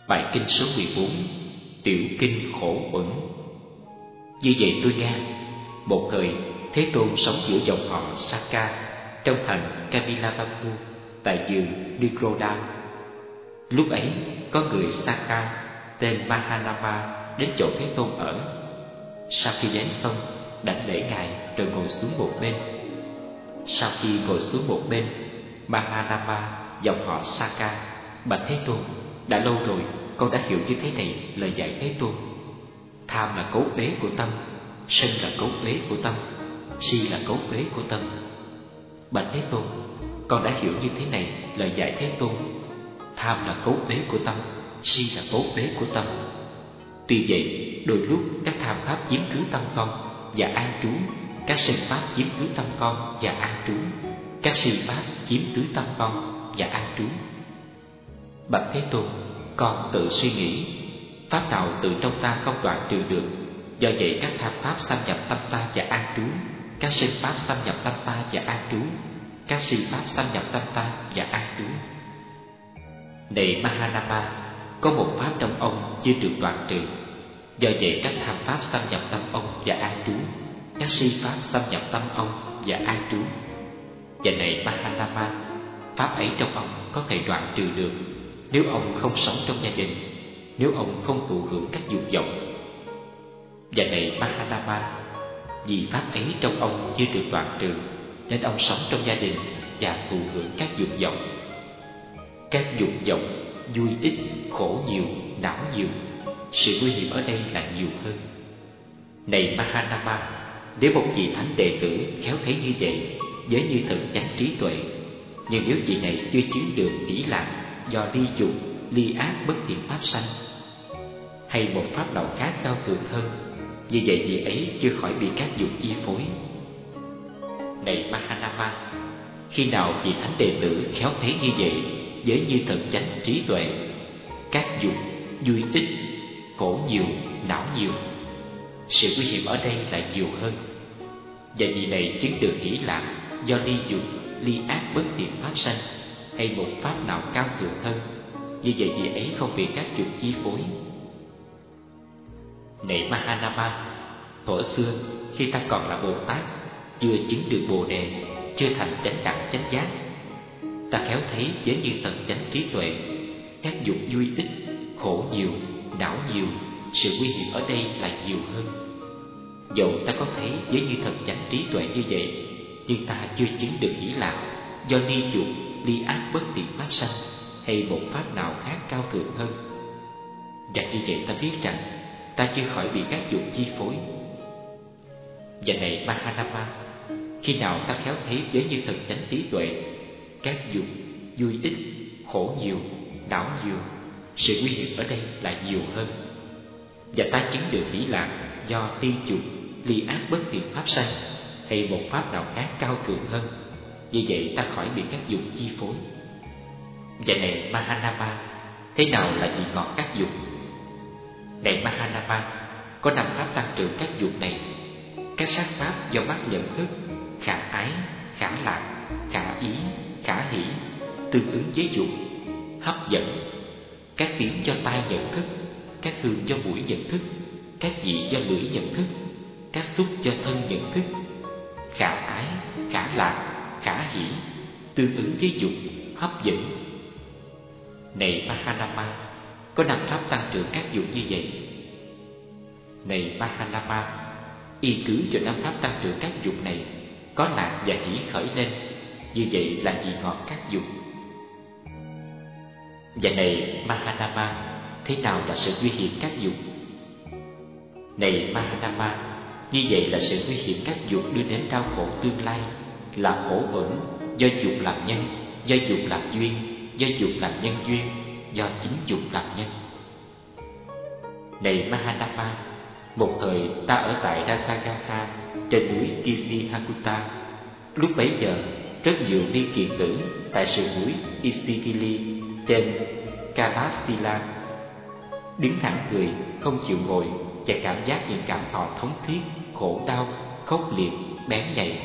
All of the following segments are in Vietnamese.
Bài kinh số 14, Tiểu kinh khổ uẩn. Như vậy tôi nghe, một thời Thế Tôn sống giữa dòng họ Saka trong thành Kapilavatthu tại vườn Nigroda. Lúc ấy có người Saka tên Mahanama đến chỗ Thế Tôn ở. Sau khi giáng xong, đảnh lễ ngài rồi ngồi xuống một bên. Sau khi ngồi xuống một bên, Mahanama dòng họ Saka bạch Thế Tôn: đã lâu rồi con đã hiểu như thế này lời dạy Thế Tôn. Tham là cấu uế của tâm, sân là cấu uế của tâm, si là cấu uế của tâm. Bạch Thế Tôn, con đã hiểu như thế này lời dạy Thế Tôn. Tham là cấu uế của tâm, si là cấu uế của tâm. Tuy vậy, đôi lúc các tham pháp chiếm cứ tâm con và an trú, các sân pháp chiếm cứ tâm con và an trú, các si pháp chiếm cứ tâm con và an trú. Bạch Thế Tôn, con tự suy nghĩ, pháp nào từ trong ta không đoạn trừ được. Do vậy các tham pháp xâm nhập tâm ta và an trú, các sân pháp xâm nhập tâm ta và an trú, các si pháp xâm nhập tâm ta và an trú. Này Mahanama, có một pháp trong ông chưa được đoạn trừ. Do vậy các tham pháp xâm nhập tâm ông và an trú, các si pháp xâm nhập tâm ông và an trú. Và này Mahanama, pháp ấy trong ông có thể đoạn trừ được nếu ông không sống trong gia đình, nếu ông không thụ hưởng các dục vọng. Và này Mahanama, vì pháp ấy trong ông chưa được đoạn trừ nên ông sống trong gia đình và thụ hưởng các dục vọng. Các dục vọng vui ít, khổ nhiều, não nhiều. Sự nguy hiểm ở đây là nhiều hơn. Này Mahanama, nếu một vị thánh đệ tử khéo thấy như vậy với như thần chánh trí tuệ, nhưng nếu vị này chưa chứng được hỷ lạc do ly dục, ly ác bất thiện pháp sanh, hay một pháp nào khác cao thượng hơn, như vậy vị ấy chưa khỏi bị các dục chi phối. Này Mahanama, khi nào vị thánh đệ tử khéo thấy như vậy với như thần chánh trí tuệ, các dục vui ít, khổ nhiều, não nhiều. Sự nguy hiểm ở đây là nhiều hơn. Và vị này chứng được hỷ lạc do ly dục, ly ác bất thiện pháp sanh, hay một pháp nào cao thượng hơn, như vậy vị ấy không bị các dục chi phối. Này Mahanama, thuở xưa khi ta còn là Bồ Tát, chưa chứng được Bồ Đề, chưa thành chánh đẳng chánh giác, ta khéo thấy với như tận chánh trí tuệ, các dục vui ít, khổ nhiều, não nhiều. Sự nguy hiểm ở đây là nhiều hơn. Dẫu ta có thấy với như thần chánh trí tuệ như vậy, nhưng ta chưa chứng được hỷ lạc do ly dục, ly ác bất thiện pháp sanh, hay một pháp nào khác cao thượng hơn. Và như vậy ta biết rằng ta chưa khỏi bị các dục chi phối. Và này Mahanama, khi nào ta khéo thấy với như thần chánh trí tuệ, các dục vui ít, khổ nhiều, não nhiều. Sự nguy hiểm ở đây là nhiều hơn. Và ta chứng được hỷ lạc do ly dục, ly ác bất thiện pháp sanh, hay một pháp nào khác cao thượng hơn, như vậy ta khỏi bị các dục chi phối. Và này Mahanama, thế nào là vị ngọt các dục? Này Mahanama, có 5 pháp tăng trưởng các dục này. Các sắc pháp do mắt nhận thức, khả ái, khả lạc, khả ý, khả hỷ, tương ứng với dục, hấp dẫn. Các tiếng do tai nhận thức, các hương do mũi nhận thức, các vị do lưỡi nhận thức, các xúc do thân nhận thức. Khả ái, khả lạc, khả hỷ, tương ứng với dục, hấp dẫn. Này Mahanama, có 5 pháp tăng trưởng các dục như vậy. Này Mahanama, y cứ cho 5 pháp tăng trưởng các dục này, có lạc và hỷ khởi lên, như vậy là vị ngọt các dục. Và này Mahanama, thế nào là sự nguy hiểm các dục? Này Mahanama, như vậy là sự nguy hiểm các dục đưa đến đau khổ tương lai, là khổ uẩn, do dục làm nhân, do dục làm duyên, do dục làm nhân duyên, do chính dục làm nhân. Này Mahanama, một thời ta ở tại Rasaghatha trên núi Kisihakuta. Lúc bấy giờ rất nhiều ni kiền tử tại sườn núi Isikili trên Kalasila đứng thẳng người, không chịu ngồi, và cảm giác những cảm thọ thống thiết, khổ đau, khốc liệt, bén nhạy.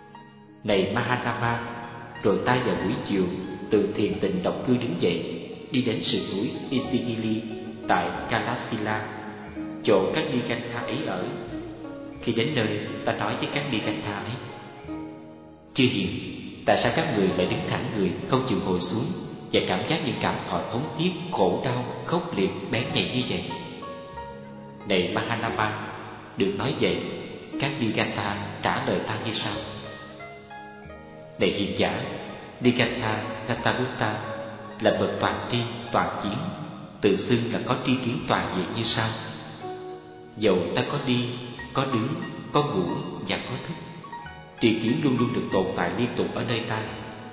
Này Mahanama, rồi ta vào buổi chiều từ thiền tịnh độc cư đứng dậy, đi đến sườn núi Isigili tại Kalasila, chỗ các Nigantha ấy ở. Khi đến nơi, ta nói với các Nigantha ấy: Chư hiền, tại sao các người lại đứng thẳng người, không chịu ngồi xuống và cảm giác những cảm thọ thống tiếc, khổ đau, khốc liệt, bén nhạy như vậy? Này Mahanama, được nói vậy, các Nigantha trả lời ta như sau: Này hiền giả, Nigantha Nathabutta là bậc toàn tri, toàn kiến, tự xưng là có tri kiến toàn diện như sau: Dầu ta có đi, có đứng, có ngủ và có thức, tri kiến luôn luôn được tồn tại liên tục ở nơi ta.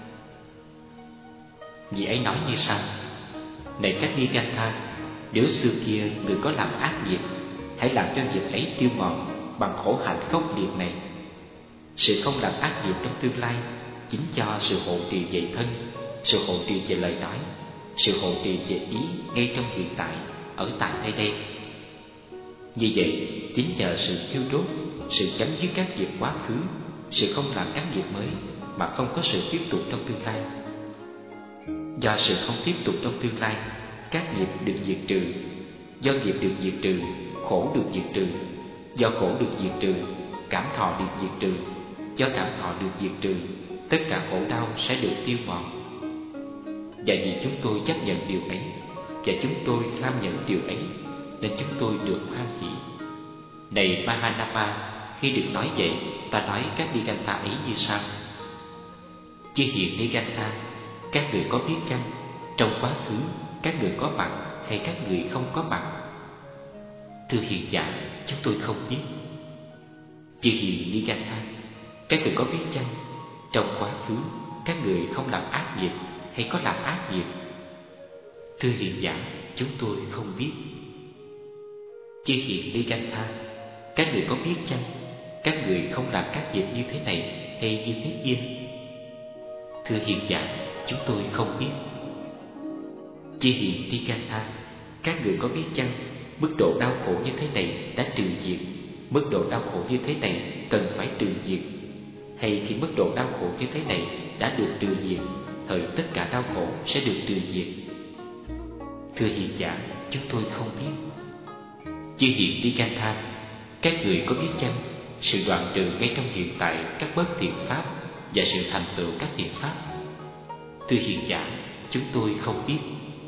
Vị ấy nói như sau: Này các Nigantha, nếu xưa kia người có làm ác nghiệp, hãy làm cho nghiệp ấy tiêu mòn bằng khổ hạnh khốc liệt này. Sự không làm ác nghiệp trong tương lai chính cho sự hộ trì về thân, sự hộ trì về lời nói, sự hộ trì về ý ngay trong hiện tại, ở tại nơi đây. Như vậy, chính nhờ sự thiêu đốt, sự chấm dứt các nghiệp quá khứ, sự không làm các nghiệp mới, mà không có sự tiếp tục trong tương lai. Do sự không tiếp tục trong tương lai, các nghiệp được diệt trừ. Do nghiệp được diệt trừ, khổ được diệt trừ. Do khổ được diệt trừ, cảm thọ được diệt trừ. Do cảm thọ được diệt trừ, tất cả khổ đau sẽ được tiêu mòn. Và vì chúng tôi chấp nhận điều ấy, và chúng tôi kham nhận điều ấy, nên chúng tôi được hoan hỷ. Này Mahanama, khi được nói vậy, ta nói các Nigantha ấy như sau: Chư hiền Nigantha, các người có biết chăng, trong quá khứ các người có mặt hay các người không có mặt? Thưa hiền giả, chúng tôi không biết. Chư hiền Nigantha, các người có biết chăng, trong quá khứ các người không làm ác nghiệp hay có làm ác nghiệp? Thưa hiền giả, chúng tôi không biết. Chư hiền Nigantha, các người có biết chăng, các người không làm các nghiệp như thế này hay như thế kia? Thưa hiền giả, chúng tôi không biết. Chư hiền Nigantha, các người có biết chăng, mức độ đau khổ như thế này đã trừ diệt, mức độ đau khổ như thế này cần phải trừ diệt, hay khi mức độ đau khổ như thế này đã được trừ diệt, thời tất cả đau khổ sẽ được trừ diệt? Thưa hiền giả, chúng tôi không biết. Chư hiền Nigantha, các người có biết chăng, sự đoạn trừ ngay trong hiện tại các bất thiện pháp và sự thành tựu các thiện pháp? Thưa hiền giả, chúng tôi không biết.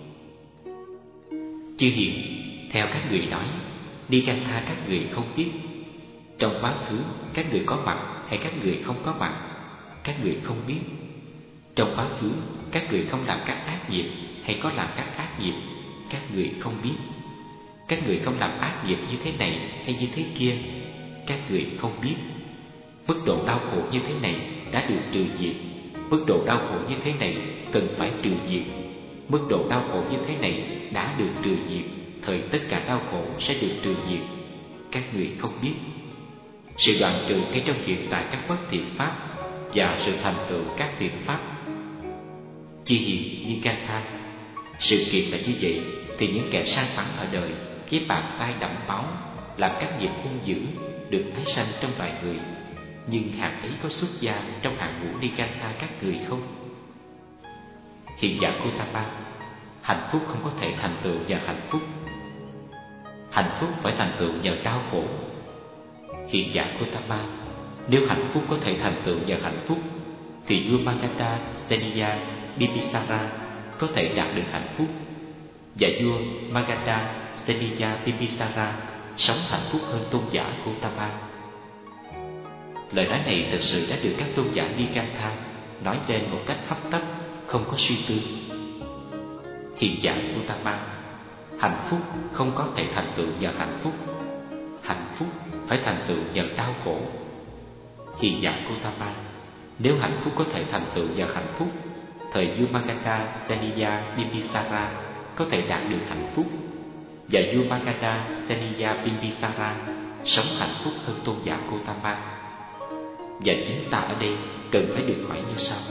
Chư hiền, theo các người nói, Nigantha các người không biết. Trong quá khứ các người có mặt hay các người không có mặt, các người không biết. Trong quá khứ các người không làm các ác nghiệp hay có làm các ác nghiệp, các người không biết. Các người không làm ác nghiệp như thế này hay như thế kia, các người không biết. Mức độ đau khổ như thế này đã được trừ diệt, mức độ đau khổ như thế này cần phải trừ diệt, mức độ đau khổ như thế này đã được trừ diệt, thời tất cả đau khổ sẽ được trừ diệt, các người không biết. Sự đoạn trừ ngay trong hiện tại các bất thiện pháp và sự thành tựu các thiện pháp. Chư hiền Nigantha, sự kiện là như vậy, thì những kẻ sai phẳng ở đời với bàn tay đẫm máu làm các nghiệp hung dữ được tái sanh trong loài người, nhưng hạng ấy có xuất gia trong hạng ngũ Nigantha các người không? Hiền giả Gotama, hạnh phúc không có thể thành tựu nhờ hạnh phúc. Hạnh phúc phải thành tựu nhờ đau khổ. Hiền giả Gotama, nếu hạnh phúc có thể thành tựu nhờ hạnh phúc, thì vua Magadha Steniya Bimbisara có thể đạt được hạnh phúc, và vua Magadha Steniya Bimbisara sống hạnh phúc hơn tôn giả Gotama. Lời nói này thực sự đã được các tôn giả Nigantha nói lên một cách hấp tấp, không có suy tư. Hiền giả Gotama, hạnh phúc không có thể thành tựu nhờ hạnh phúc. Hạnh phúc phải thành tựu nhờ đau khổ. Hiền giả Gotama, nếu hạnh phúc có thể thành tựu nhờ hạnh phúc, thời vua Magadha Steniya Bimbisara có thể đạt được hạnh phúc, và vua Magadha Steniya Bimbisara sống hạnh phúc hơn tôn giả Gotama. Và chính ta ở đây cần phải được hỏi như sau: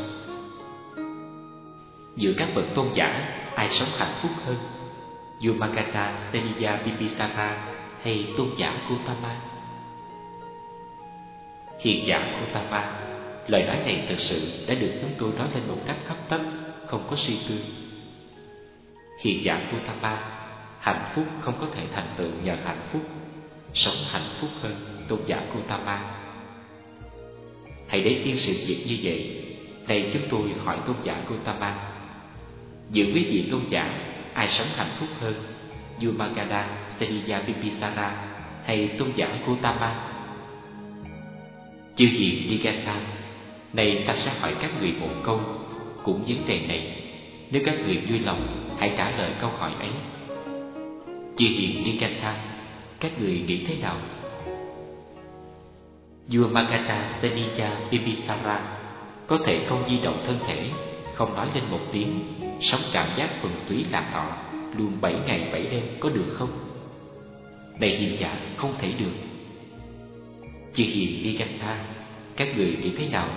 giữa các bậc tôn giả, ai sống hạnh phúc hơn, vua Magadha Steniya Bimbisara hay tôn giả Gotama? Hiền giả Gotama, lời nói này thực sự đã được chúng tôi nói lên một cách hấp tấp, không có suy tư. Hiền giả Gautama, hạnh phúc không có thể thành tựu nhờ hạnh phúc. Sống hạnh phúc hơn, tôn giả Gautama. Hãy để yên sự việc như vậy. Này chúng tôi hỏi tôn giả Gautama, giữa quý vị tôn giả, ai sống hạnh phúc hơn, vua Magadha, Seniya Bimbisara hay tôn giả Gautama? Chư hiền Nigatha, này ta sẽ hỏi các người một câu cũng vấn đề này. Nếu các người vui lòng, hãy trả lời câu hỏi ấy. Chư hiền Nigatha, các người nghĩ thế nào? Vua Magadha Seniya Bimbisara có thể không di động thân thể, không nói lên một tiếng, sống cảm giác thuần túy lạc thọ luôn 7 ngày 7 đêm, có được không? Này hiền giả, không thể được. Chư hiền Nigatha, các người nghĩ thế nào?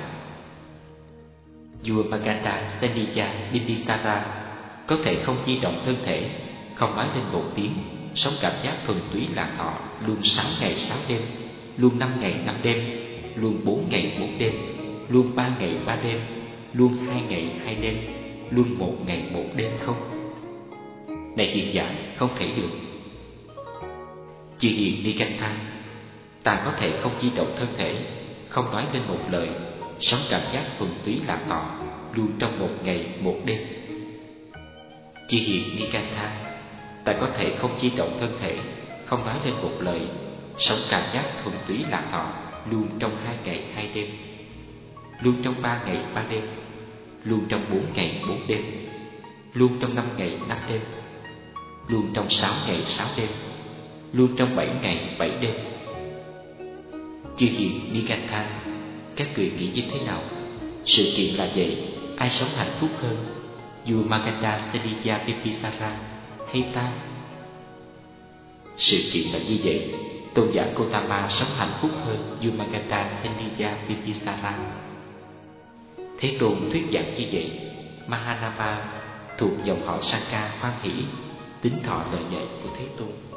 Vua Magadha Seniya Bimbisara có thể không di động thân thể, không nói lên một tiếng, sống cảm giác thuần túy lạc thọ luôn 6 ngày 6 đêm, luôn 5 ngày 5 đêm, luôn 4 ngày 4 đêm, luôn 3 ngày 3 đêm, luôn 2 ngày 2 đêm, luôn 1 ngày 1 đêm không? Này hiền giả, không thể được. Chư hiền Nigatha, ta có thể không di động thân thể, không nói lên một lời, sống cảm giác thuần túy lạc thọ luôn trong 1 ngày 1 đêm. Chư hiền Nigatha, ta có thể không di động thân thể, không nói lên một lời, sống cảm giác thuần túy lạc thọ luôn trong 2 ngày 2 đêm, luôn trong 3 ngày 3 đêm, luôn trong 4 ngày 4 đêm, luôn trong 5 ngày 5 đêm, luôn trong 6 ngày 6 đêm, luôn trong 7 ngày 7 đêm. Chư hiền Nigatha, các người nghĩ như thế nào? Sự kiện là vậy, ai sống hạnh phúc hơn, vua Magadha Seniya Bimbisara hay ta? Sự kiện là như vậy, tôn giả Gautama sống hạnh phúc hơn vua Magadha Seniya Bimbisara. Thế Tôn thuyết giảng như vậy, Mahanama thuộc dòng họ Saka hoan hỷ, tín thọ lời dạy của Thế Tôn.